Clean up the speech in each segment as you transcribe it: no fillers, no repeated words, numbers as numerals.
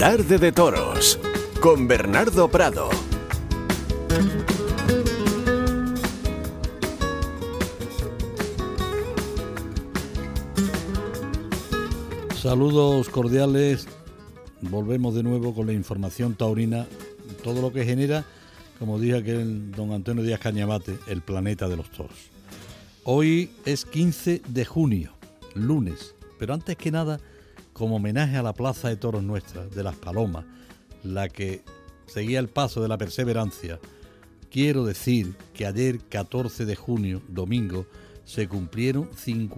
Tarde de Toros con Bernardo Prado. Saludos cordiales, volvemos de nuevo con la información taurina, todo lo que genera, como dije aquel don Antonio Díaz Cañabate, el planeta de los toros. Hoy es 15 de junio, lunes, pero antes que nada, como homenaje a la Plaza de Toros nuestra, de Las Palomas, la que seguía el paso de la perseverancia, quiero decir que ayer, 14 de junio, domingo, se cumplieron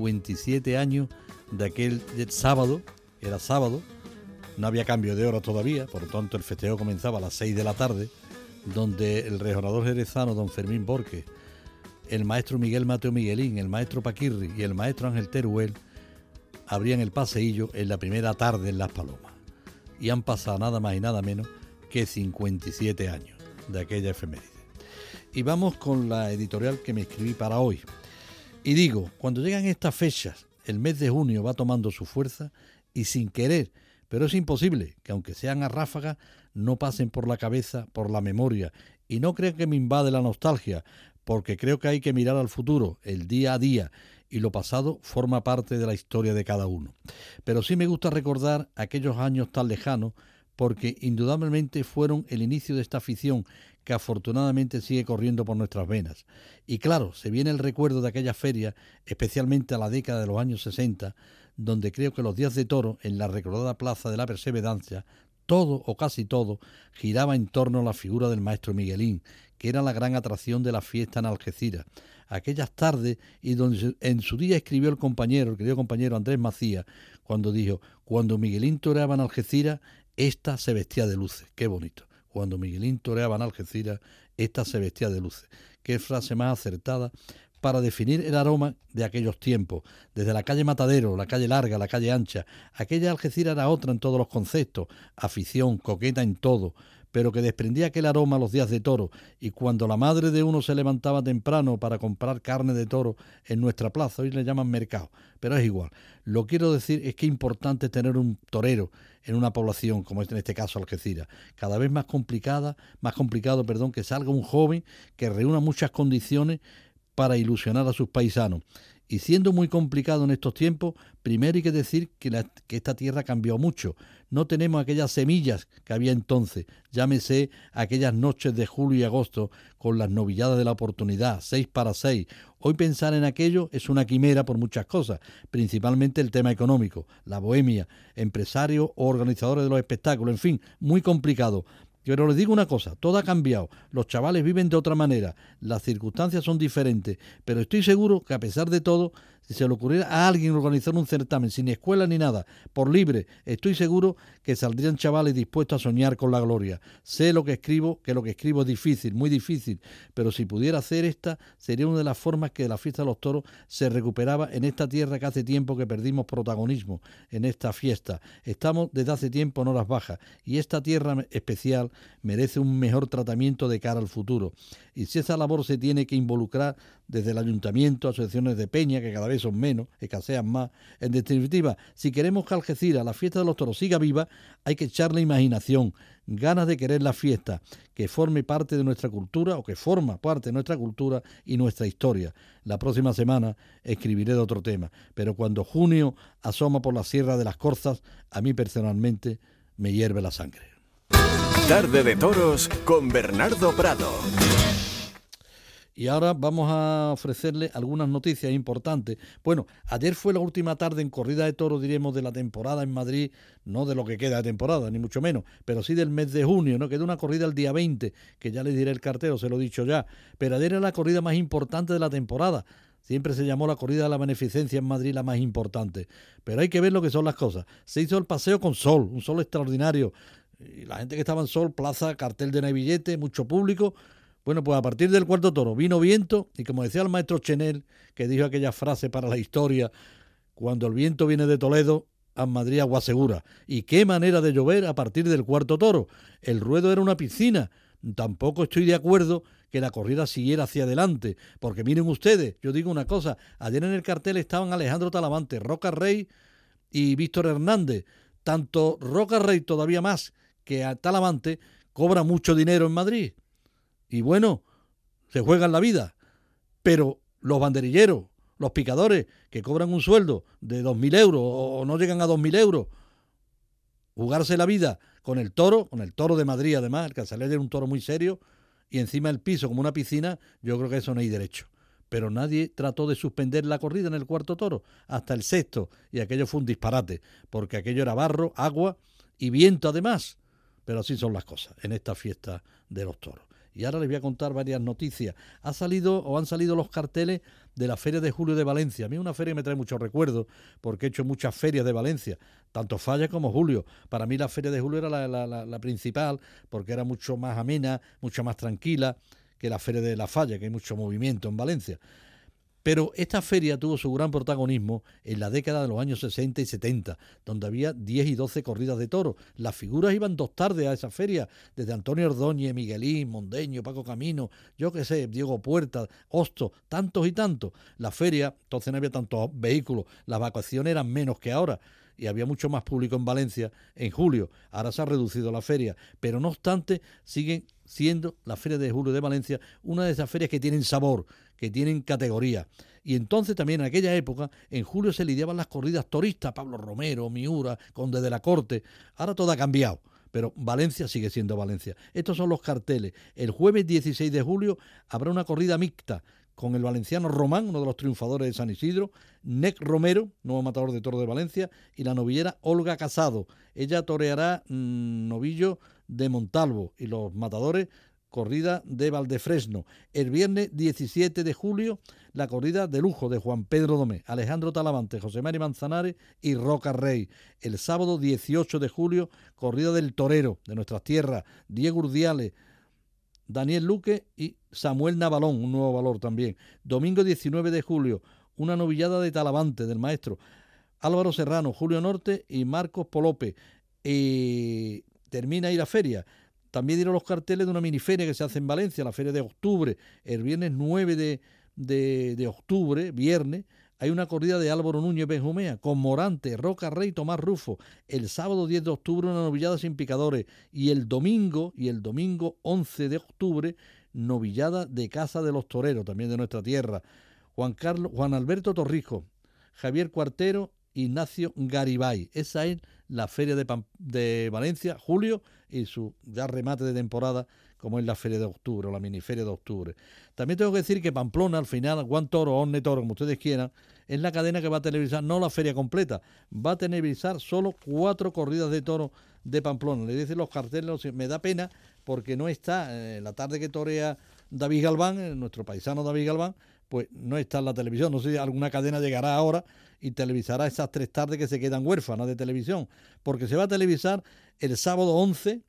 57 años de aquel sábado, era sábado, no había cambio de hora todavía, por lo tanto el festejo comenzaba a las 6 de la tarde, donde el rejorador jerezano don Fermín Borges, el maestro Miguel Mateo Miguelín, el maestro Paquirri y el maestro Ángel Teruel abrían el paseillo en la primera tarde en Las Palomas. Y han pasado nada más y nada menos que 57 años de aquella efeméride. Y vamos con la editorial que me escribí para hoy. Y digo, cuando llegan estas fechas, el mes de junio va tomando su fuerza y sin querer, pero es imposible que aunque sean a ráfagas, no pasen por la cabeza, por la memoria. Y no crean que me invade la nostalgia, porque creo que hay que mirar al futuro, el día a día, y lo pasado forma parte de la historia de cada uno. Pero sí me gusta recordar aquellos años tan lejanos, porque indudablemente fueron el inicio de esta afición que afortunadamente sigue corriendo por nuestras venas. Y claro, se viene el recuerdo de aquella feria, especialmente a la década de los años 60, donde creo que los días de toro, en la recordada Plaza de la Perseverancia, todo o casi todo giraba en torno a la figura del maestro Miguelín, que era la gran atracción de la fiesta en Algeciras. Aquellas tardes, y donde en su día escribió el querido compañero Andrés Macías, cuando dijo, cuando Miguelín toreaba en Algeciras, esta se vestía de luces. Qué bonito. Cuando Miguelín toreaba en Algeciras, esta se vestía de luces. Qué frase más acertada para definir el aroma de aquellos tiempos. Desde la calle Matadero, la calle Larga, la calle Ancha, aquella Algeciras era otra en todos los conceptos, afición, coqueta en todo, pero que desprendía aquel aroma los días de toro, y cuando la madre de uno se levantaba temprano para comprar carne de toro en nuestra plaza, hoy le llaman mercado, pero es igual. Lo que quiero decir es que es importante tener un torero en una población, como es en este caso Algeciras, cada vez más complicado, que salga un joven que reúna muchas condiciones para ilusionar a sus paisanos. Y siendo muy complicado en estos tiempos, primero hay que decir que esta tierra cambió mucho. No tenemos aquellas semillas que había entonces, llámese aquellas noches de julio y agosto con las novilladas de la oportunidad, 6 para 6. Hoy pensar en aquello es una quimera por muchas cosas, principalmente el tema económico, la bohemia, empresarios o organizadores de los espectáculos, en fin, muy complicado. Pero les digo una cosa, todo ha cambiado, los chavales viven de otra manera, las circunstancias son diferentes, pero estoy seguro que a pesar de todo, si se le ocurriera a alguien organizar un certamen sin escuela ni nada, por libre, estoy seguro que saldrían chavales dispuestos a soñar con la gloria. Sé lo que escribo, que lo que escribo es difícil, muy difícil, pero si pudiera hacer esta, sería una de las formas que la fiesta de los toros se recuperaba en esta tierra que hace tiempo que perdimos protagonismo en esta fiesta. Estamos desde hace tiempo en horas bajas y esta tierra especial merece un mejor tratamiento de cara al futuro. Y si esa labor se tiene que involucrar desde el ayuntamiento, asociaciones de peña, que cada vez son menos, escasean más. En definitiva, si queremos que Algeciras, la fiesta de los toros, siga viva, hay que echarle imaginación, ganas de querer la fiesta, que forme parte de nuestra cultura o que forma parte de nuestra cultura y nuestra historia. La próxima semana escribiré de otro tema, pero cuando junio asoma por la Sierra de las Corzas, a mí personalmente me hierve la sangre. Tarde de Toros con Bernardo Prado. Y ahora vamos a ofrecerle algunas noticias importantes. Bueno, ayer fue la última tarde en corrida de toros, diremos, de la temporada en Madrid, no de lo que queda de temporada, ni mucho menos, pero sí del mes de junio, ¿no? Queda una corrida el día 20, que ya les diré el cartero, se lo he dicho ya. Pero ayer era la corrida más importante de la temporada. Siempre se llamó la corrida de la beneficencia en Madrid la más importante. Pero hay que ver lo que son las cosas. Se hizo el paseo con sol, un sol extraordinario. Y la gente que estaba en sol, plaza, cartel de Nevillete, mucho público. Bueno, pues a partir del cuarto toro vino viento y como decía el maestro Chenel, que dijo aquella frase para la historia, cuando el viento viene de Toledo, a Madrid agua segura. Y qué manera de llover a partir del cuarto toro. El ruedo era una piscina. Tampoco estoy de acuerdo que la corrida siguiera hacia adelante, porque miren ustedes, yo digo una cosa, ayer en el cartel estaban Alejandro Talavante, Roca Rey y Víctor Hernández. Tanto Roca Rey todavía más que a Talavante cobra mucho dinero en Madrid. Y bueno, se juegan la vida. Pero los banderilleros, los picadores, que cobran un sueldo de 2.000 euros o no llegan a 2.000 euros, jugarse la vida con el toro de Madrid además, el Casaleja era un toro muy serio, y encima el piso como una piscina, yo creo que eso no hay derecho. Pero nadie trató de suspender la corrida en el cuarto toro, hasta el sexto, y aquello fue un disparate, porque aquello era barro, agua y viento además. Pero así son las cosas en esta fiesta de los toros. Y ahora les voy a contar varias noticias. Han salido los carteles de la Feria de Julio de Valencia. A mí es una feria que me trae muchos recuerdos, porque he hecho muchas ferias de Valencia, tanto Falla como Julio. Para mí la Feria de Julio era la principal, porque era mucho más amena, mucho más tranquila que la Feria de la Falla, que hay mucho movimiento en Valencia. Pero esta feria tuvo su gran protagonismo en la década de los años 60 y 70, donde había 10 y 12 corridas de toros. Las figuras iban 2 tardes a esa feria, desde Antonio Ordóñez, Miguelín, Mondeño, Paco Camino, yo qué sé, Diego Puerta, Hosto, tantos y tantos. La feria, entonces no había tantos vehículos, las vacaciones eran menos que ahora, y había mucho más público en Valencia en julio. Ahora se ha reducido la feria, pero no obstante siguen siendo la Feria de Julio de Valencia una de esas ferias que tienen sabor, que tienen categoría. Y entonces también en aquella época, en julio se lidiaban las corridas toristas, Pablo Romero, Miura, Conde de la Corte. Ahora todo ha cambiado, pero Valencia sigue siendo Valencia. Estos son los carteles. El jueves 16 de julio habrá una corrida mixta con el valenciano Román, uno de los triunfadores de San Isidro, Nec Romero, nuevo matador de toros de Valencia, y la novillera Olga Casado. Ella toreará novillo de Montalvo, y los matadores, corrida de Valdefresno. El viernes 17 de julio, la corrida de lujo de Juan Pedro Domé, Alejandro Talavante, José Mari Manzanares y Roca Rey. El sábado 18 de julio, corrida del torero de nuestras tierras, Diego Urdiales, Daniel Luque y Samuel Navalón, un nuevo valor también. Domingo 19 de julio, una novillada de Talavante del maestro Álvaro Serrano, Julio Norte y Marcos Polope. Termina ahí la feria. También dieron los carteles de una miniferia que se hace en Valencia, la feria de octubre. El viernes 9 de octubre, viernes, hay una corrida de Álvaro Núñez Benjumea con Morante, Roca Rey, Tomás Rufo. El sábado 10 de octubre una novillada sin picadores. Y el domingo 11 de octubre, novillada de Casa de los Toreros, también de nuestra tierra. Juan Alberto Torrijos, Javier Cuartero, Ignacio Garibay. Esa es la Feria de Valencia, julio, y su ya remate de temporada, como es la Feria de Octubre o la miniferia de octubre. También tengo que decir que Pamplona, al final, Juan Toro o Onne Toro, como ustedes quieran, es la cadena que va a televisar, no la feria completa, va a televisar solo 4 corridas de toros de Pamplona. Le dicen los carteles, me da pena porque no está, la tarde que torea David Galván, nuestro paisano David Galván, pues no está en la televisión. No sé si alguna cadena llegará ahora y televisará esas 3 tardes que se quedan huérfanas de televisión, porque se va a televisar el sábado 11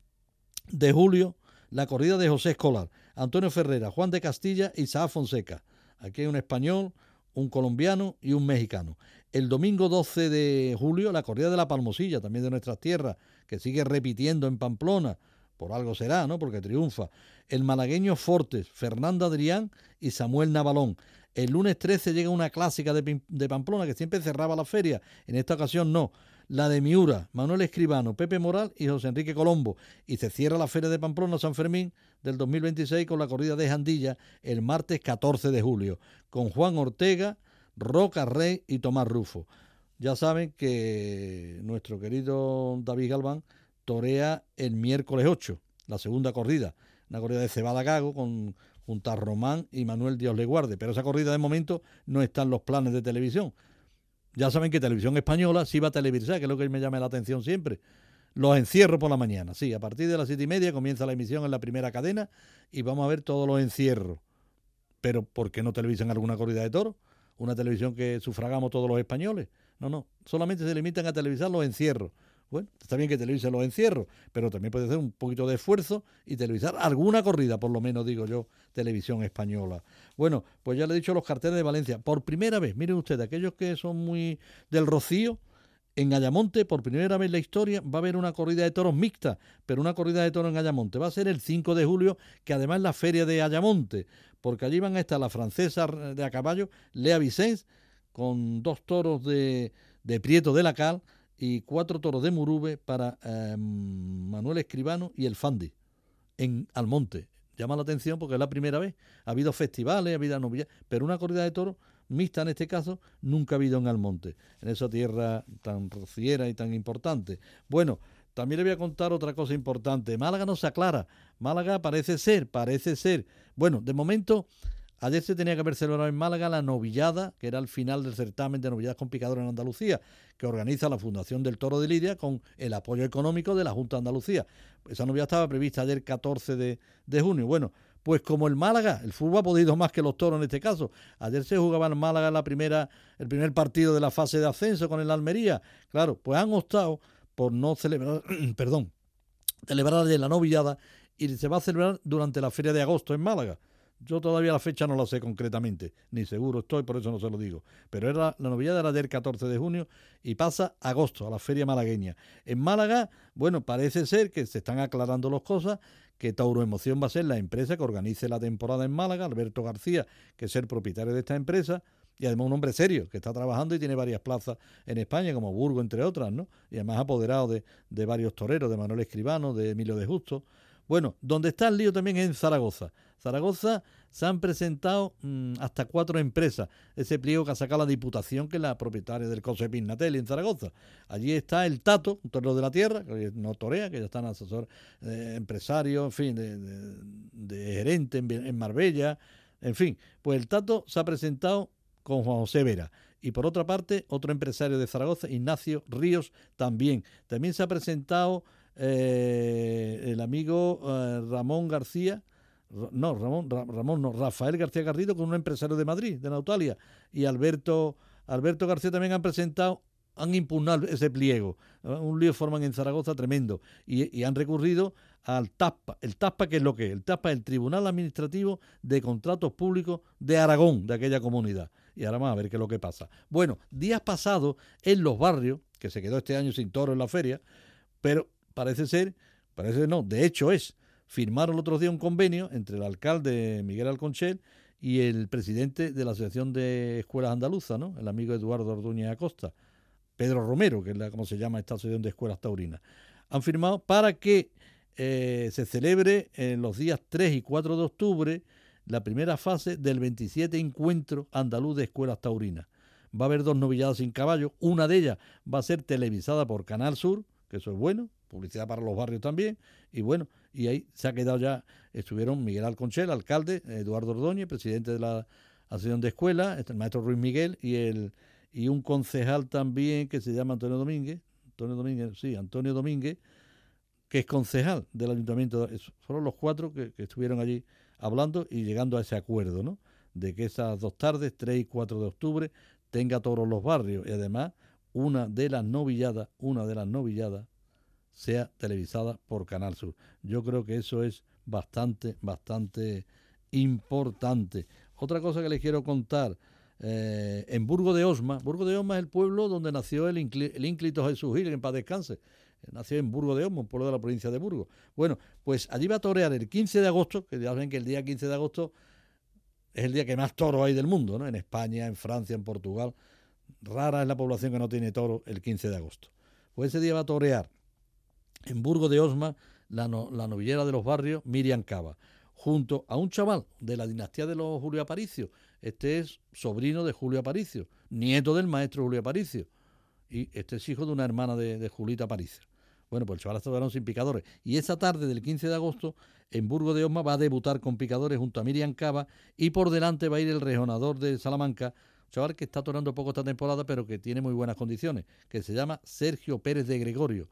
de julio la corrida de José Escolar, Antonio Ferrera, Juan de Castilla y Isaac Fonseca. Aquí hay un español, un colombiano y un mexicano. El domingo 12 de julio la corrida de la Palmosilla, también de nuestras tierras, que sigue repitiendo en Pamplona. Por algo será, ¿no? Porque triunfa. El malagueño Fortes, Fernando Adrián y Samuel Navalón. El lunes 13 llega una clásica de Pamplona que siempre cerraba la feria. En esta ocasión no. La de Miura, Manuel Escribano, Pepe Moral y José Enrique Colombo. Y se cierra la feria de Pamplona San Fermín del 2026 con la corrida de Jandilla el martes 14 de julio. Con Juan Ortega, Roca Rey y Tomás Rufo. Ya saben que nuestro querido David Galván torea el miércoles 8, la segunda corrida, una corrida de Cebada Gago junto a Román y Manuel Dios le guarde, pero esa corrida de momento no está en los planes de televisión. Ya saben que Televisión Española sí va a televisar, que es lo que me llama la atención siempre. Los encierros por la mañana, sí, a partir de las 7:30 comienza la emisión en la primera cadena y vamos a ver todos los encierros. Pero ¿por qué no televisan alguna corrida de toros? Una televisión que sufragamos todos los españoles. No, solamente se limitan a televisar los encierros. Bueno, está bien que televisen los encierros, pero también puede hacer un poquito de esfuerzo y televisar alguna corrida, por lo menos digo yo, Televisión Española. Bueno, pues ya le he dicho los carteles de Valencia. Por primera vez, miren ustedes, aquellos que son muy del Rocío, en Ayamonte, por primera vez en la historia, va a haber una corrida de toros mixta, pero una corrida de toros en Ayamonte. Va a ser el 5 de julio, que además es la feria de Ayamonte, porque allí van a estar la francesa de a caballo, Lea Vicens, con 2 toros de Prieto de la Cal, y 4 toros de Murube para Manuel Escribano y el Fandi en Almonte. Llama la atención porque es la primera vez. Ha habido festivales, ha habido novedades, pero una corrida de toros mixta en este caso nunca ha habido en Almonte, en esa tierra tan rociera y tan importante. Bueno, también le voy a contar otra cosa importante. Málaga no se aclara. Málaga parece ser. Bueno, de momento, ayer se tenía que haber celebrado en Málaga la novillada, que era el final del certamen de novilladas con picadores en Andalucía, que organiza la Fundación del Toro de Lidia con el apoyo económico de la Junta de Andalucía. Esa novillada estaba prevista ayer 14 de junio. Bueno, pues como el Málaga, el fútbol ha podido más que los toros en este caso. Ayer se jugaba en Málaga el primer partido de la fase de ascenso con el Almería. Claro, pues han optado por no celebrar, celebrar ayer la novillada y se va a celebrar durante la feria de agosto en Málaga. Yo todavía la fecha no la sé concretamente, ni seguro estoy, por eso no se lo digo. Pero la novillada era ayer 14 de junio y pasa agosto, a la feria malagueña. En Málaga, bueno, parece ser que se están aclarando las cosas, que Tauro Emoción va a ser la empresa que organice la temporada en Málaga, Alberto García, que es el propietario de esta empresa, y además un hombre serio, que está trabajando y tiene varias plazas en España, como Burgos, entre otras, ¿no? Y además apoderado de varios toreros, de Manuel Escribano, de Emilio de Justo. Bueno, donde está el lío también es en Zaragoza. Zaragoza se han presentado hasta 4 empresas. Ese pliego que ha sacado la Diputación, que es la propietaria del Coso Pignatelli en Zaragoza. Allí está el Tato, un torero de la tierra, que no torea, que ya está en asesor empresario, en fin, de gerente en Marbella. En fin, pues el Tato se ha presentado con Juan José Vera. Y por otra parte, otro empresario de Zaragoza, Ignacio Ríos, también. También se ha presentado el amigo Ramón García, Rafael García Garrido, con un empresario de Madrid, de Nautalia, y Alberto García también han impugnado ese pliego. Un lío forman en Zaragoza tremendo. Y han recurrido al TASPA. ¿El TASPA qué es lo que es? El TASPA es el Tribunal Administrativo de Contratos Públicos de Aragón, de aquella comunidad. Y ahora vamos a ver qué es lo que pasa. Bueno, días pasados en Los Barrios, que se quedó este año sin toro en la feria, pero de hecho firmaron el otro día un convenio entre el alcalde Miguel Alconchel y el presidente de la Asociación de Escuelas Andaluzas, ¿no? El amigo Eduardo Ordóñez Acosta, Pedro Romero, que es como se llama esta Asociación de Escuelas Taurinas. Han firmado para que se celebre en los días 3 y 4 de octubre la primera fase del 27 Encuentro Andaluz de Escuelas Taurinas. Va a haber 2 novilladas sin caballo, una de ellas va a ser televisada por Canal Sur, que eso es bueno, publicidad para Los Barrios también, y bueno, y ahí se ha quedado ya, estuvieron Miguel Alconchel, alcalde, Eduardo Ordóñez, presidente de la Asociación de Escuelas, el maestro Ruiz Miguel, y un concejal también que se llama Antonio Domínguez, que es concejal del ayuntamiento. Fueron los 4 que estuvieron allí hablando y llegando a ese acuerdo, ¿no? De que esas 2 tardes, 3 y 4 de octubre, tenga toros Los Barrios, y además una de las novilladas sea televisada por Canal Sur. Yo creo que eso es bastante importante. Otra cosa que les quiero contar, en Burgo de Osma es el pueblo donde nació el ínclito Jesús Gil, en paz descanse. Nació en Burgo de Osma, un pueblo de la provincia de Burgos. Bueno, pues allí va a torear el 15 de agosto, que ya saben que el día 15 de agosto es el día que más toros hay del mundo, ¿no? En España, en Francia, en Portugal. Rara es la población que no tiene toro el 15 de agosto. Pues ese día va a torear en Burgo de Osma la novillera de Los Barrios, Miriam Cava, junto a un chaval de la dinastía de los Julio Aparicio. Este es sobrino de Julio Aparicio, nieto del maestro Julio Aparicio, y este es hijo de una hermana de Julita Aparicio. Bueno, pues el chaval está sin picadores. Y esa tarde del 15 de agosto, en Burgo de Osma va a debutar con picadores junto a Miriam Cava, y por delante va a ir el rejonador de Salamanca, chaval que está tornando poco esta temporada, pero que tiene muy buenas condiciones, que se llama Sergio Pérez de Gregorio.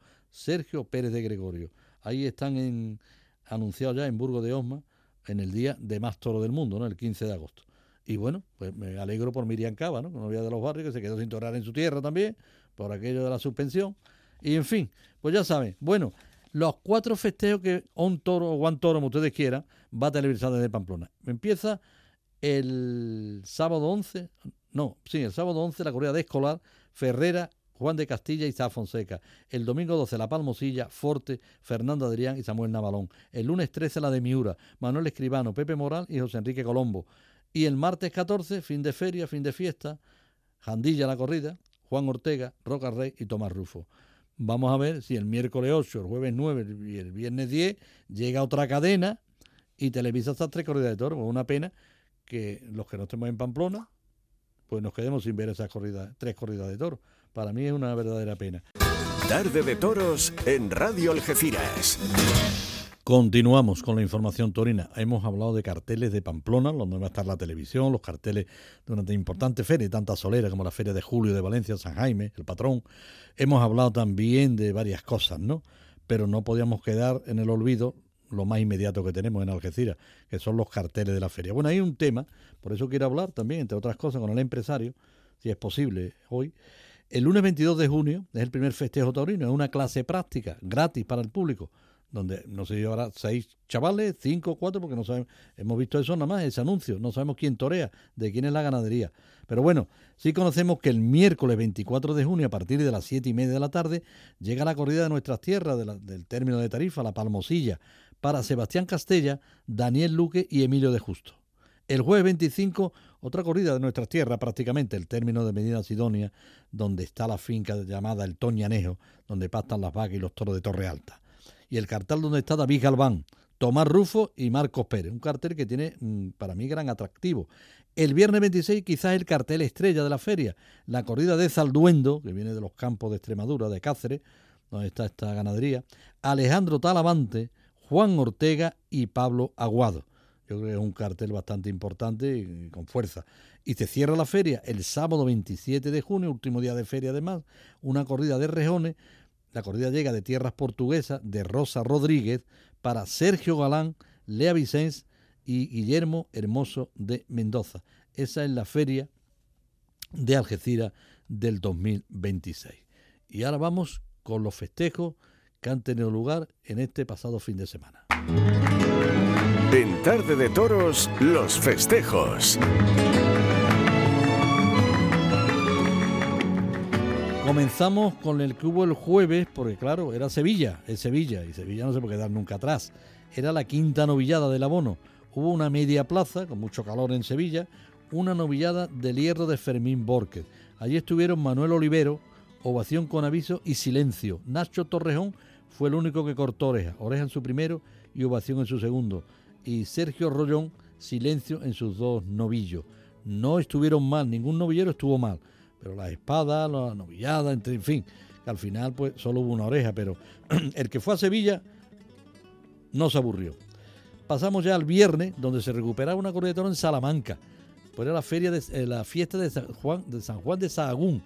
Ahí están anunciados ya en Burgo de Osma, en el día de más toro del mundo, ¿no? El 15 de agosto. Y bueno, pues me alegro por Miriam Cava, ¿no? Novia de Los Barrios, que se quedó sin torear en su tierra también, por aquello de la suspensión. Y en fin, pues ya saben, bueno, los 4 festejos que On Toro o Juan Toro, como ustedes quieran, va a televisar desde Pamplona. Empieza el sábado 11 la corrida de Escolar, Ferrera, Juan de Castilla y Sá Fonseca. El domingo 12 la Palmosilla, Forte, Fernando Adrián y Samuel Navalón. El lunes 13 la de Miura, Manuel Escribano, Pepe Moral y José Enrique Colombo. Y el martes 14, fin de feria, fin de fiesta, Jandilla la corrida, Juan Ortega, Roca Rey y Tomás Rufo. Vamos a ver si el miércoles 8, el jueves 9 y el viernes 10 llega otra cadena y televisa estas 3 corridas de toros. Pues una pena que los que no estemos en Pamplona, pues nos quedemos sin ver esas 3 corridas de toros. Para mí es una verdadera pena. Tarde de Toros en Radio Algeciras. Continuamos con la información taurina. Hemos hablado de carteles de Pamplona, donde va a estar la televisión, los carteles de una importante feria, tanta solera como la Feria de Julio de Valencia, San Jaime, el patrón. Hemos hablado también de varias cosas, ¿no? Pero no podíamos quedar en el olvido lo más inmediato que tenemos en Algeciras, que son los carteles de la feria. Bueno, hay un tema, por eso quiero hablar también, entre otras cosas, con el empresario, si es posible hoy. El lunes 22 de junio es el primer festejo taurino, es una clase práctica, gratis para el público, donde no se llevará 6 chavales, 5 o 4, porque no sabemos, hemos visto eso nada más, ese anuncio, no sabemos quién torea, de quién es la ganadería. Pero bueno, sí conocemos que el miércoles 24 de junio, a partir de las 7:30 de la tarde, llega la corrida de nuestras tierras, del término de Tarifa, la Palmosilla, para Sebastián Castella, Daniel Luque y Emilio de Justo. El jueves 25, otra corrida de nuestras tierras, prácticamente, el término de Medina Sidonia, donde está la finca llamada El Toñanejo, donde pastan las vacas y los toros de Torre Alta. Y el cartel donde está David Galván, Tomás Rufo y Marcos Pérez. Un cartel que tiene, para mí, gran atractivo. El viernes 26 quizás el cartel estrella de la feria, la corrida de Zalduendo, que viene de los campos de Extremadura, de Cáceres, donde está esta ganadería, Alejandro Talavante, Juan Ortega y Pablo Aguado. Yo creo que es un cartel bastante importante y con fuerza. Y se cierra la feria el sábado 27 de junio, último día de feria además, una corrida de rejones. La corrida llega de tierras portuguesas de Rosa Rodríguez para Sergio Galán, Lea Vicens y Guillermo Hermoso de Mendoza. Esa es la feria de Algeciras del 2026. Y ahora vamos con los festejos que han tenido lugar en este pasado fin de semana. En Tarde de Toros, los festejos. Comenzamos con el que hubo el jueves, porque claro, era Sevilla, es Sevilla, y Sevilla no se puede quedar nunca atrás. Era la quinta novillada del abono. Hubo una media plaza, con mucho calor en Sevilla, una novillada del hierro de Fermín Borquez. Allí estuvieron Manuel Olivero, ovación con aviso y silencio. Nacho Torrejón fue el único que cortó oreja en su primero y ovación en su segundo. Y Sergio Rollón, silencio en sus 2 novillos. No estuvieron mal, ningún novillero estuvo mal. Pero las espadas, la novillada, en fin, que al final pues solo hubo una oreja, pero el que fue a Sevilla no se aburrió. Pasamos ya al viernes, donde se recuperaba una corrida de toros en Salamanca. Pues era la fiesta de San Juan de Sahagún.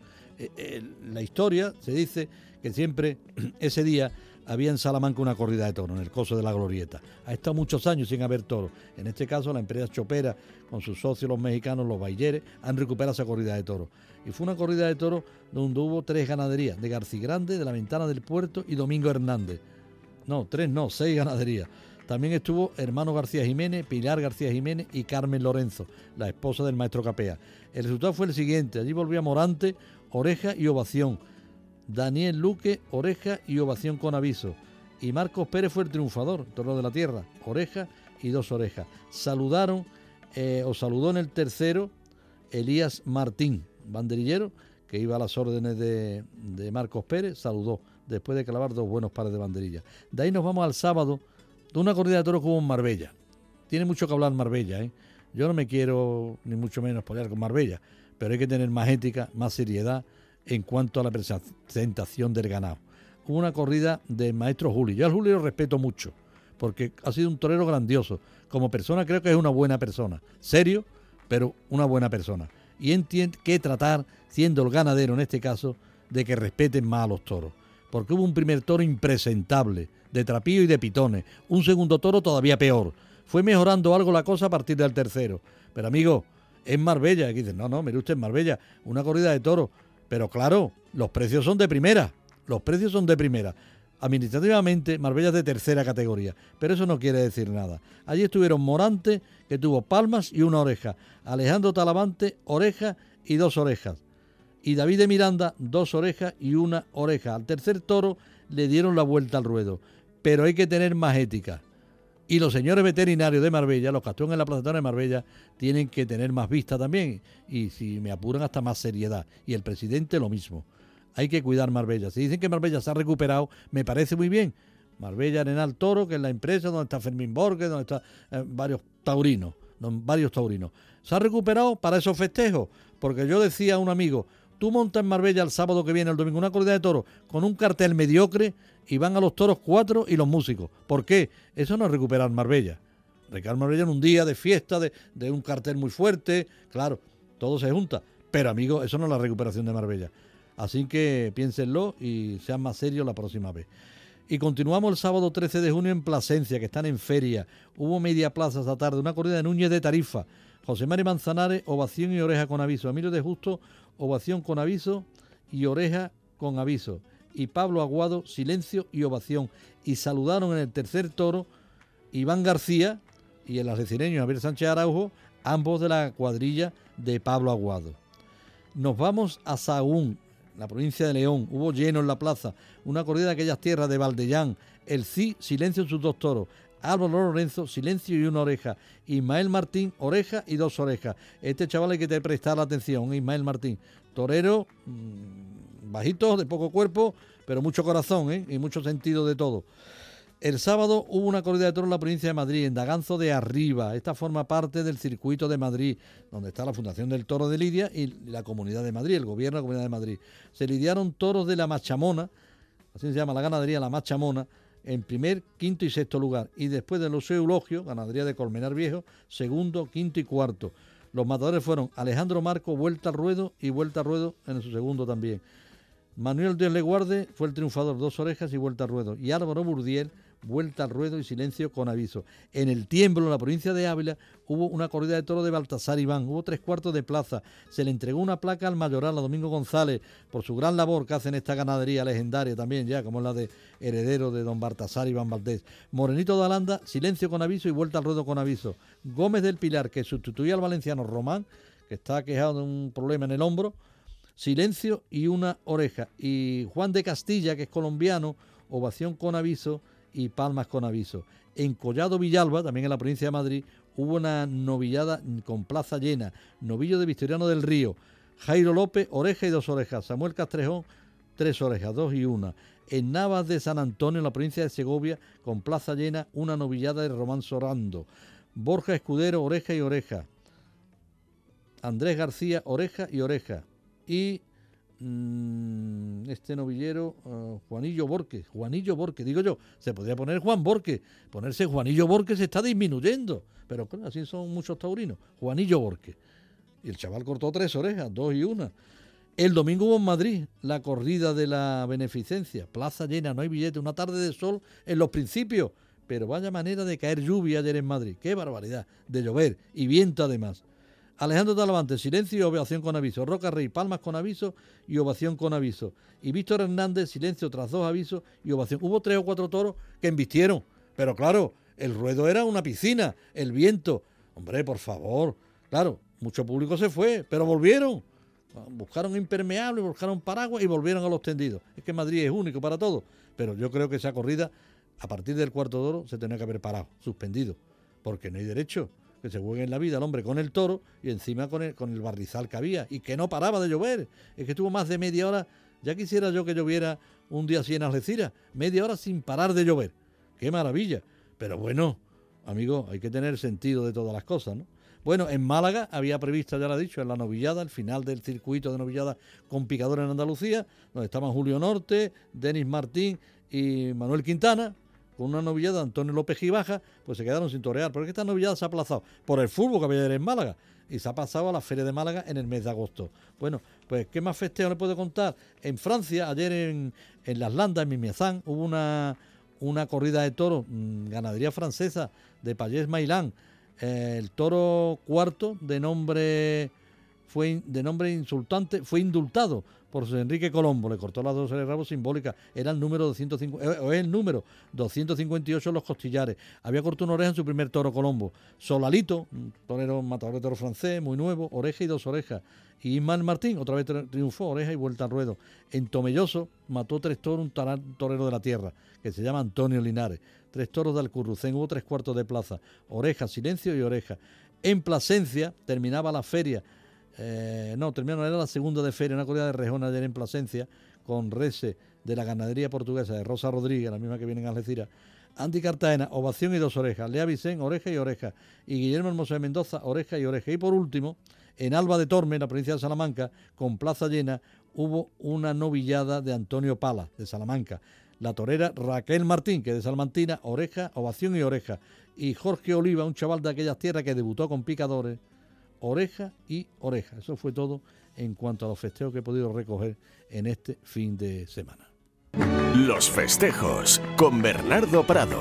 La historia se dice que siempre ese día había en Salamanca una corrida de toros, en el coso de la Glorieta. Ha estado muchos años sin haber toros. En este caso, la empresa chopera, con sus socios los mexicanos, los Baileres, han recuperado esa corrida de toros. Y fue una corrida de toros donde hubo 3 ganaderías, de Garcigrande, de la Ventana del Puerto y Domingo Hernández. No, 3 no, 6 ganaderías. También estuvo Hermano García Jiménez, Pilar García Jiménez y Carmen Lorenzo, la esposa del maestro Capea. El resultado fue el siguiente: allí volvía Morante, oreja y ovación. Daniel Luque, oreja y ovación con aviso. Y Marcos Pérez fue el triunfador, torero de la tierra, oreja y 2 orejas. Saludó en el tercero Elías Martín, banderillero, que iba a las órdenes de Marcos Pérez, saludó después de clavar 2 buenos pares de banderillas. De ahí nos vamos al sábado, de una corrida de toros como en Marbella. Tiene mucho que hablar Marbella, ¿eh? Yo no me quiero ni mucho menos pelear con Marbella, pero hay que tener más ética, más seriedad en cuanto a la presentación del ganado. Hubo una corrida del maestro Juli. Yo al Juli lo respeto mucho, porque ha sido un torero grandioso. Como persona creo que es una buena persona. Serio, pero una buena persona. Y entiende que tratar, siendo el ganadero en este caso, de que respeten más a los toros. Porque hubo un primer toro impresentable, de trapillo y de pitones. Un segundo toro todavía peor. Fue mejorando algo la cosa a partir del tercero. Pero amigo, es Marbella. Aquí dicen, no, mire usted, en Marbella, una corrida de toros. Pero claro, los precios son de primera. Los precios son de primera. Administrativamente, Marbella es de tercera categoría, pero eso no quiere decir nada. Allí estuvieron Morante, que tuvo palmas y 1 oreja. Alejandro Talavante, oreja y 2 orejas. Y David de Miranda, 2 orejas y 1 oreja. Al tercer toro le dieron la vuelta al ruedo. Pero hay que tener más ética Y los señores veterinarios de Marbella, los que actúan en la Plaza de Toros de Marbella, tienen que tener más vista también. Y si me apuran, hasta más seriedad. Y el presidente lo mismo. Hay que cuidar Marbella. Si dicen que Marbella se ha recuperado, me parece muy bien. Marbella Arenal Toro, que es la empresa donde está Fermín Borges, donde están varios taurinos. Se ha recuperado para esos festejos. Porque yo decía a un amigo, tú montas en Marbella el sábado que viene, el domingo, una corrida de toros con un cartel mediocre y van a los toros 4 y los músicos. ¿Por qué? Eso no es recuperar Marbella. Recuperar Marbella en un día de fiesta, de un cartel muy fuerte, claro, todo se junta. Pero, amigos, eso no es la recuperación de Marbella. Así que piénsenlo y sean más serios la próxima vez. Y continuamos el sábado 13 de junio en Plasencia, que están en feria. Hubo media plaza esta tarde, una corrida de Núñez de Tarifa. José Mari Manzanares, ovación y oreja con aviso. Emilio de Justo, ovación con aviso y oreja con aviso. Y Pablo Aguado, silencio y ovación. Y saludaron en el tercer toro Iván García y el algecireño Javier Sánchez Araujo, ambos de la cuadrilla de Pablo Aguado. Nos vamos a Sahagún, la provincia de León. Hubo lleno en la plaza, una corrida de aquellas tierras de Valdellán. El CI, silencio en sus 2 toros. Álvaro Lorenzo, silencio y una oreja. Ismael Martín, oreja y 2 orejas. Este chaval hay que prestar atención, Ismael Martín. Torero, bajito, de poco cuerpo, pero mucho corazón, y mucho sentido de todo. El sábado hubo una corrida de toros en la provincia de Madrid, en Daganzo de Arriba. Esta forma parte del circuito de Madrid, donde está la Fundación del Toro de Lidia y la Comunidad de Madrid, el gobierno de la Comunidad de Madrid. Se lidiaron toros de la Machamona, así se llama la ganadería, la Machamona, en primer, quinto y sexto lugar. Y después de los Eulogios, ganadería de Colmenar Viejo, segundo, quinto y cuarto. Los matadores fueron Alejandro Marco, vuelta al ruedo y vuelta al ruedo en su segundo también. Manuel Dios le guarde fue el triunfador, 2 orejas y vuelta al ruedo. Y Álvaro Burdiel, vuelta al ruedo y silencio con aviso. En el Tiemblo, en la provincia de Ávila, hubo una corrida de toros de Baltasar Iván, hubo 3/4 de plaza. Se le entregó una placa al mayoral, a Domingo González, por su gran labor que hace en esta ganadería legendaria también, ya como es la de heredero de don Baltasar Iván Valdés. Morenito de Alanda, silencio con aviso y vuelta al ruedo con aviso. Gómez del Pilar, que sustituía al valenciano Román, que está quejado de un problema en el hombro, silencio y una oreja. Y Juan de Castilla, que es colombiano, ovación con aviso y palmas con aviso. En Collado Villalba, también en la provincia de Madrid, hubo una novillada con plaza llena. Novillo de Victoriano del Río. Jairo López, oreja y 2 orejas. Samuel Castrejón, 3 orejas, 2 y 1. En Navas de San Antonio, en la provincia de Segovia, con plaza llena, una novillada de Román Sorando. Borja Escudero, oreja y oreja. Andrés García, oreja y oreja. Y este novillero, Juanillo Borges, digo yo, se podría poner Juan Borges, ponerse Juanillo Borges se está disminuyendo, pero claro, así son muchos taurinos, Juanillo Borges. Y el chaval cortó 3 orejas, 2 y 1. El domingo hubo en Madrid la corrida de la beneficencia, plaza llena, no hay billete, una tarde de sol en los principios, pero vaya manera de caer lluvia ayer en Madrid, qué barbaridad, de llover y viento además. Alejandro Talavante, silencio y ovación con aviso. Roca Rey, palmas con aviso y ovación con aviso. Y Víctor Hernández, silencio tras 2 avisos y ovación. Hubo 3 o 4 toros que embistieron, pero claro, el ruedo era una piscina, el viento. Hombre, por favor, claro, mucho público se fue, pero volvieron. Buscaron impermeable, buscaron paraguas y volvieron a los tendidos. Es que Madrid es único para todo, pero yo creo que esa corrida, a partir del cuarto toro, se tenía que haber parado, suspendido, porque no hay derecho que se juegue en la vida el hombre con el toro y encima con el barrizal que había y que no paraba de llover. Es que estuvo más de media hora, ya quisiera yo que lloviera un día así en Algeciras, media hora sin parar de llover. ¡Qué maravilla! Pero bueno, amigos, hay que tener sentido de todas las cosas, ¿no? Bueno, en Málaga había prevista, ya lo he dicho, en la novillada, el final del circuito de novillada con picadora en Andalucía, donde estaban Julio Norte, Denis Martín y Manuel Quintana, con una novillada de Antonio López Gibaja, pues se quedaron sin torear, porque esta novillada se ha aplazado por el fútbol que había ayer en Málaga, y se ha pasado a la Feria de Málaga en el mes de agosto. Bueno, pues ¿qué más festejo le puedo contar? En Francia, ayer en Las Landas, en Mimiazán, hubo una corrida de toros, ganadería francesa, de Pallés Mailán, el toro cuarto, de nombre de nombre insultante, fue indultado por Enrique Colombo, le cortó las 2 de rabo simbólicas, era el número 250, o es el número 258 en los costillares. Había cortado una oreja en su primer toro Colombo. Solalito, un torero matador de toro francés, muy nuevo, oreja y 2 orejas. Y Ismael Martín, otra vez triunfó, oreja y vuelta al ruedo. En Tomelloso mató 3 toros, un torero de la tierra, que se llama Antonio Linares. 3 toros de Alcurrucén, hubo 3/4 de plaza, oreja, silencio y oreja. En Plasencia terminaba la feria, era la segunda de feria, una corrida de rejón ayer en Plasencia, con reses de la ganadería portuguesa de Rosa Rodríguez, la misma que viene en Algeciras. Andy Cartagena, ovación y 2 orejas. Lea Vicén, oreja y oreja. Y Guillermo Hermoso de Mendoza, oreja y oreja. Y por último, en Alba de Tormes, en la provincia de Salamanca, con plaza llena, hubo una novillada de Antonio Pala, de Salamanca. La torera Raquel Martín, que es de Salmantina, oreja, ovación y oreja. Y Jorge Oliva, un chaval de aquellas tierras que debutó con picadores, oreja y oreja. Eso fue todo en cuanto a los festejos que he podido recoger en este fin de semana. Los festejos con Bernardo Prado.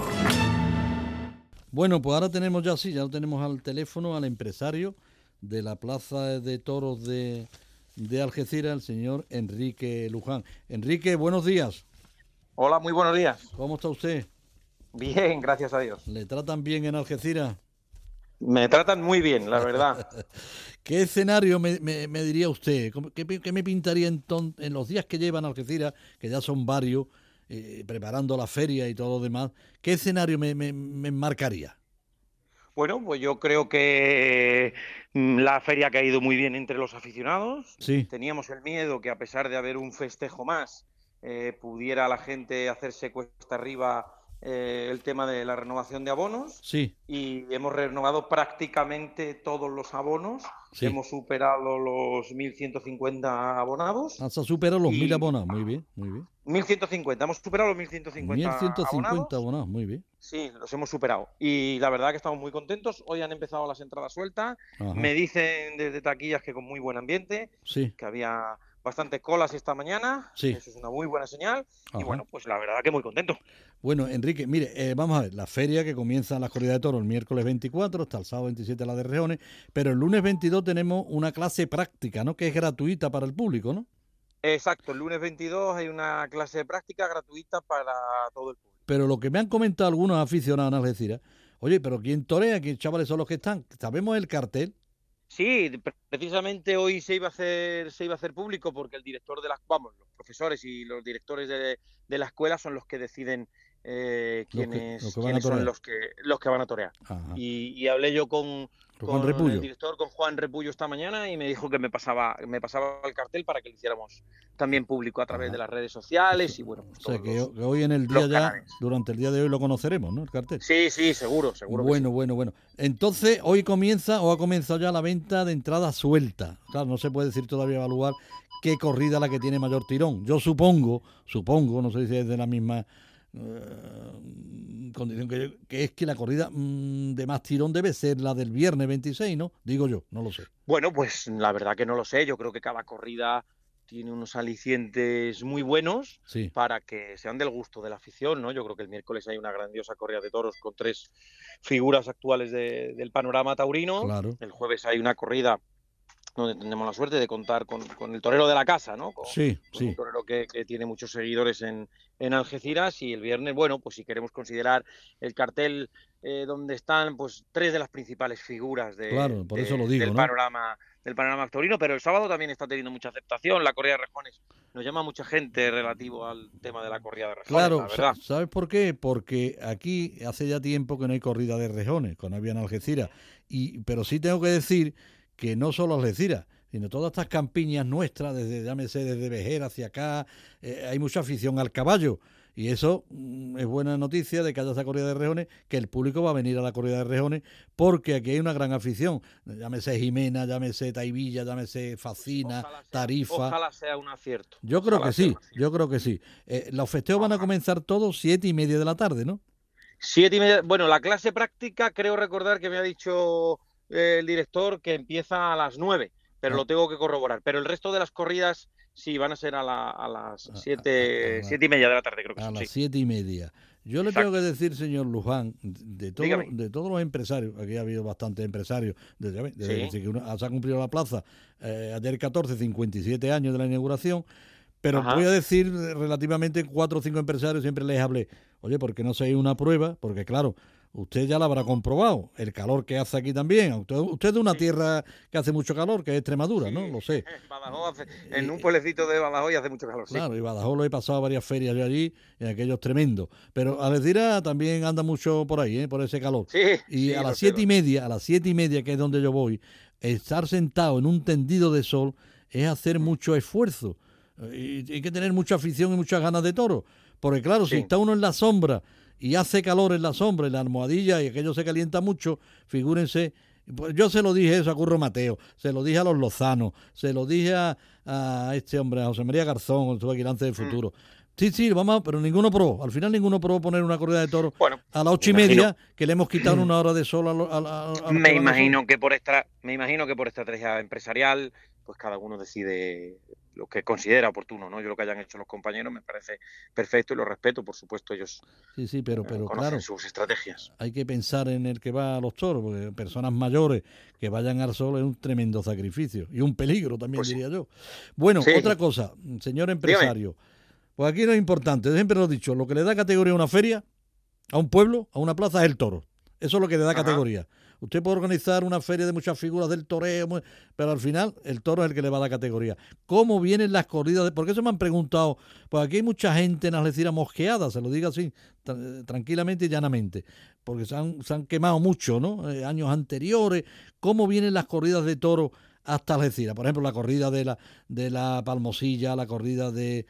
Bueno, pues ahora tenemos ya lo tenemos al teléfono al empresario de la Plaza de Toros de Algeciras, el señor Enrique Luján. Enrique, buenos días. Hola, muy buenos días. ¿Cómo está usted? Bien, gracias a Dios. ¿Le tratan bien en Algeciras? Me tratan muy bien, la verdad. ¿Qué escenario me diría usted? ¿Qué me pintaría en los días que llevan Algeciras, que ya son varios, preparando la feria y todo lo demás? ¿Qué escenario me marcaría? Bueno, pues yo creo que la feria ha caído muy bien entre los aficionados. Sí. Teníamos el miedo que a pesar de haber un festejo más, pudiera la gente hacerse cuesta arriba el tema de la renovación de abonos. Sí. Y hemos renovado prácticamente todos los abonos. Sí. Hemos superado los 1.150 abonados. Has superado los 1.000 abonados, muy bien, muy bien. 1.150, hemos superado los 1.150 1.150 abonados, muy bien. Sí, los hemos superado. Y la verdad que estamos muy contentos. Hoy han empezado las entradas sueltas. Ajá. Me dicen desde taquillas que con muy buen ambiente, sí. que había bastantes colas esta mañana. Sí. Eso es una muy buena señal. Ajá. Y bueno, pues la verdad que muy contento. Bueno, Enrique, mire, vamos a ver, la feria que comienza la corrida de toros el miércoles 24, hasta el sábado 27 la de rejones, pero el lunes 22 tenemos una clase práctica, ¿no? Que es gratuita para el público, ¿no? Exacto, el lunes 22 hay una clase de práctica gratuita para todo el público. Pero lo que me han comentado algunos aficionados en Algeciras, oye, pero ¿quién torea? ¿Quién chavales son los que están? ¿Sabemos el cartel? Sí, precisamente hoy se iba a hacer público porque el director de los profesores y los directores de la escuela son los que deciden quiénes son los que van a torear. Y hablé yo con el director, con Juan Repullo esta mañana, y me dijo que me pasaba el cartel para que lo hiciéramos también público a través de las redes sociales. Y bueno, pues o sea, que hoy en el día ya, durante el día de hoy lo conoceremos, ¿no? El cartel. Sí, seguro. Bueno. Entonces, hoy ha comenzado ya la venta de entradas sueltas. Claro, no se puede decir todavía evaluar qué corrida la que tiene mayor tirón. Yo supongo, no sé si es de la misma condición que es que la corrida de más tirón debe ser la del viernes 26, ¿no? Digo yo, no lo sé. Bueno, pues la verdad que no lo sé. Yo creo que cada corrida tiene unos alicientes muy buenos para que sean del gusto de la afición, ¿no? Yo creo que el miércoles hay una grandiosa corrida de toros con 3 figuras actuales del panorama taurino. Claro. El jueves hay una corrida donde tenemos la suerte de contar con el torero de la casa, ¿no? Con un torero que tiene muchos seguidores en Algeciras. Y el viernes, bueno, pues si queremos considerar el cartel donde están pues 3 de las principales figuras del panorama taurino, pero el sábado también está teniendo mucha aceptación. La corrida de rejones nos llama mucha gente relativo al tema de la corrida de rejones. Claro, la verdad. ¿Sabes por qué? Porque aquí hace ya tiempo que no hay corrida de rejones, cuando había en Algeciras. Pero sí tengo que decir que no solo Algeciras, sino todas estas campiñas nuestras, desde Vejer hacia acá, hay mucha afición al caballo. Y eso es buena noticia de que haya esa corrida de rejones, que el público va a venir a la corrida de rejones, porque aquí hay una gran afición. Llámese Jimena, llámese Taivilla, llámese Facina, Tarifa. Ojalá sea un acierto. Yo creo que sí. Los festejos van a comenzar todos 7:30 de la tarde, ¿no? 7:30. Bueno, la clase práctica creo recordar que me ha dicho el director que empieza a las 9, pero lo tengo que corroborar. Pero el resto de las corridas sí van a ser a las 7:30 de la tarde, creo que a son. las 7:30. Yo le tengo que decir, señor Luján, de todos los empresarios, aquí ha habido bastantes empresarios, desde que se ha cumplido la plaza, ayer 14, 57 años de la inauguración, pero voy a decir relativamente 4 o 5 empresarios, siempre les hablé, oye, ¿por qué no se hay una prueba? Porque claro, usted ya la habrá comprobado, el calor que hace aquí también. Usted es de una tierra que hace mucho calor, que es Extremadura, ¿no? Lo sé. En un pueblecito de Badajoz hace mucho calor, sí. Claro, y Badajoz lo he pasado varias ferias yo allí, y aquello es tremendo. Pero Algeciras también anda mucho por ahí, por ese calor. Sí. Y a las 7:30, que es donde yo voy, estar sentado en un tendido de sol es hacer mucho esfuerzo. Y hay que tener mucha afición y muchas ganas de toro. Porque claro, si está uno en la sombra y hace calor en la sombra, en la almohadilla, y aquello se calienta mucho, figúrense, pues yo se lo dije eso a Curro Mateo, se lo dije a los Lozano, se lo dije a este hombre, a José María Garzón, el Aguilance del Futuro. Sí, vamos, pero ninguno probó. Al final ninguno probó poner una corrida de toros a las 8:30, que le hemos quitado una hora de sol a me imagino que por estrategia empresarial, pues cada uno decide lo que considera oportuno, ¿no? Yo lo que hayan hecho los compañeros me parece perfecto y lo respeto, por supuesto, ellos pero conocen claro, sus estrategias. Hay que pensar en el que va a los toros, porque personas mayores que vayan al sol es un tremendo sacrificio y un peligro también, diría yo. Bueno, otra cosa, señor empresario, pues aquí no es importante, yo siempre lo he dicho, lo que le da categoría a una feria, a un pueblo, a una plaza, es el toro. Eso es lo que le da categoría. Usted puede organizar una feria de muchas figuras del toreo, pero al final el toro es el que le va a dar categoría. ¿Cómo vienen las corridas? ¿Por qué se me han preguntado? Pues aquí hay mucha gente en Algeciras mosqueada, se lo digo así, tranquilamente y llanamente, porque se han quemado mucho, ¿no? Años anteriores. ¿Cómo vienen las corridas de toro hasta Algeciras? Por ejemplo, la corrida de la Palmosilla, la corrida de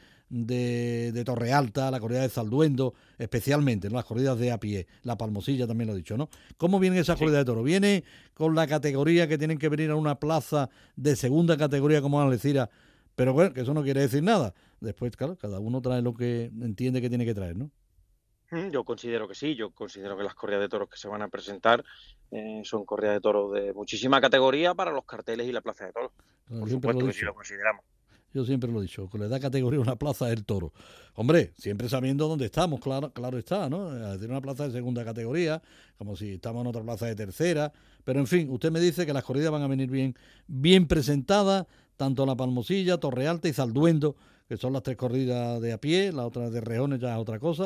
Torrealta, la corrida de Zalduendo, especialmente, ¿no? Las corridas de a pie, la Palmosilla también lo he dicho, ¿no? ¿Cómo vienen esas corridas de toro? ¿Viene con la categoría que tienen que venir a una plaza de segunda categoría como Algeciras? Pero bueno, que eso no quiere decir nada. Después, claro, cada uno trae lo que entiende que tiene que traer, ¿no? Yo considero que sí, yo considero que las corridas de toros que se van a presentar son corridas de toros de muchísima categoría para los carteles y la plaza de toros. Por supuesto que sí lo consideramos. Yo siempre lo he dicho, que le da categoría a una plaza es el toro. Hombre, siempre sabiendo dónde estamos, claro está, ¿no? Es decir, una plaza de segunda categoría, como si estamos en otra plaza de tercera. Pero en fin, usted me dice que las corridas van a venir bien presentadas, tanto la Palmosilla, Torrealta y Zalduendo, que son las 3 corridas de a pie, la otra de rejones ya es otra cosa.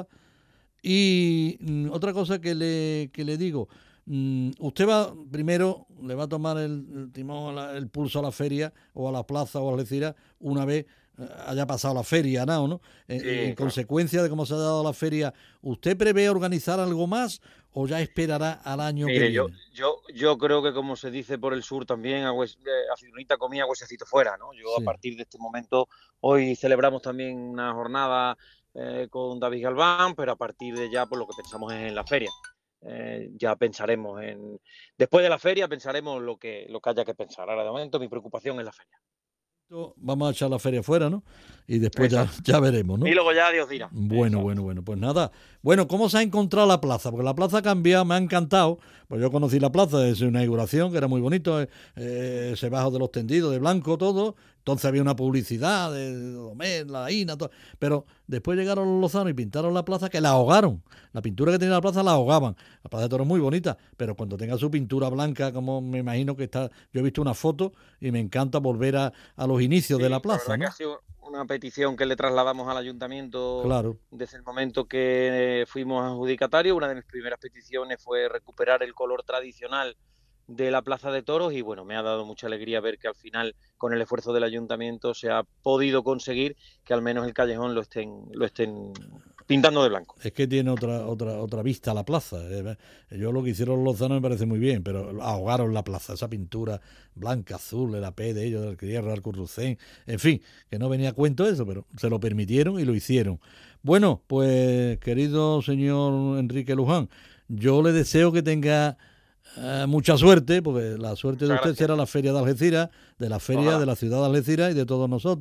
Y otra cosa que le digo, usted va primero, le va a tomar el timón, el pulso a la feria o a la plaza o a Algeciras una vez haya pasado la feria, ¿no? En consecuencia de cómo se ha dado la feria, ¿usted prevé organizar algo más o ya esperará al año que viene? Yo creo que, como se dice por el sur también, a Cirunita comía huesecito fuera, ¿no? A partir de este momento, hoy celebramos también una jornada con David Galván, pero a partir de ya, pues lo que pensamos es en la feria. Ya pensaremos después de la feria pensaremos lo que haya que pensar. Ahora de momento mi preocupación es la feria. Vamos a echar la feria fuera, ¿no? Y después ya veremos, ¿no? Y luego ya Dios dirá. Bueno, pues nada. Bueno, ¿cómo se ha encontrado la plaza? Porque la plaza ha cambiado, me ha encantado. Pues yo conocí la plaza desde su inauguración, que era muy bonito, ese bajo de los tendidos, de blanco, todo. Entonces había una publicidad de Domén, la INA, todo. Pero después llegaron los Lozano y pintaron la plaza, que la ahogaron. La pintura que tenía la plaza la ahogaban. La plaza de Toros es muy bonita, pero cuando tenga su pintura blanca, como me imagino que está, yo he visto una foto y me encanta volver a los inicios de la plaza, ¿no? Que ha sido una petición que le trasladamos al ayuntamiento desde el momento que fuimos adjudicatarios. Una de mis primeras peticiones fue recuperar el color tradicional de la Plaza de Toros y bueno, me ha dado mucha alegría ver que al final, con el esfuerzo del ayuntamiento, se ha podido conseguir que al menos el callejón lo estén pintando de blanco. Es que tiene otra vista la plaza. Yo lo que hicieron los Lozano me parece muy bien, pero ahogaron la plaza, esa pintura blanca, azul, el AP de ellos, del Crier, del Currucén, en fin, que no venía a cuento eso, pero se lo permitieron y lo hicieron. Bueno, pues querido señor Enrique Luján, yo le deseo que tenga mucha suerte, porque la suerte de usted será la feria de Algeciras, de la feria de la ciudad de Algeciras y de todos nosotros.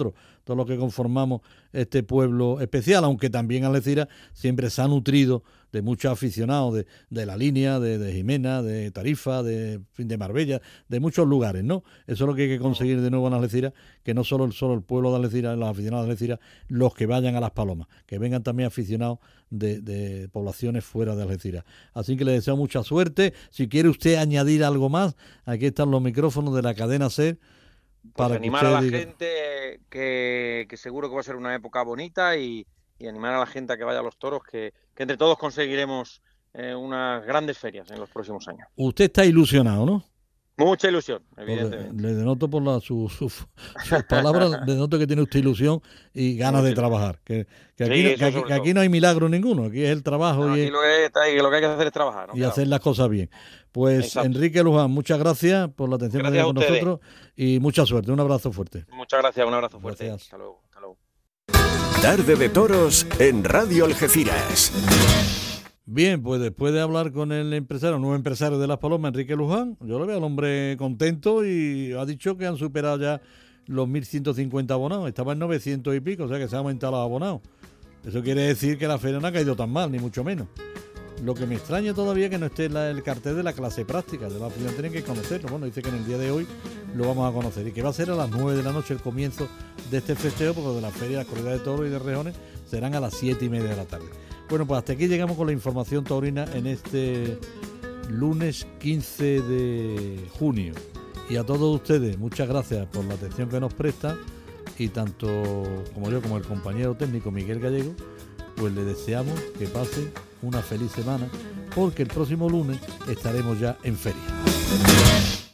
todos los que conformamos este pueblo especial, aunque también Algeciras siempre se ha nutrido de muchos aficionados de la línea, de Jimena, de Tarifa, de Marbella, de muchos lugares, ¿no? Eso es lo que hay que conseguir de nuevo en Algeciras, que no solo el pueblo de Algeciras, los aficionados de Algeciras, los que vayan a Las Palomas, que vengan también aficionados de poblaciones fuera de Algeciras. Así que le deseo mucha suerte. Si quiere usted añadir algo más, aquí están los micrófonos de la cadena SER. Para pues animar a la gente que seguro que va a ser una época bonita y animar a la gente a que vaya a los toros, que entre todos conseguiremos unas grandes ferias en los próximos años. Usted está ilusionado, ¿no? Mucha ilusión, evidentemente. Le denoto por sus palabras, le denoto que tiene usted ilusión y ganas de trabajar. Que aquí no hay milagro ninguno, aquí es el trabajo. Aquí lo que hay que hacer es trabajar, ¿no? Y hacer las cosas bien. Pues exacto. Enrique Luján, muchas gracias por la atención que tiene con nosotros y mucha suerte. Un abrazo fuerte. Muchas gracias, un abrazo fuerte. Gracias. Hasta luego. Hasta luego. Tarde de Toros en Radio Algeciras. Bien, pues después de hablar con el nuevo empresario de Las Palomas, Enrique Luján, yo le veo al hombre contento y ha dicho que han superado ya los 1.150 abonados. Estaba en 900 y pico, o sea que se han aumentado los abonados. Eso quiere decir que la feria no ha caído tan mal, ni mucho menos. Lo que me extraña todavía es que no esté el cartel de la clase práctica, de la afición, tienen que conocerlo. Bueno, dice que en el día de hoy lo vamos a conocer y que va a ser a las 9 de la noche el comienzo de este festejo, porque de la feria, la corrida de toros y de rejones serán a las 7:30 de la tarde. Bueno, pues hasta aquí llegamos con la información taurina en este lunes 15 de junio. Y a todos ustedes, muchas gracias por la atención que nos prestan y tanto como yo como el compañero técnico Miguel Gallego, pues le deseamos que pasen una feliz semana porque el próximo lunes estaremos ya en feria.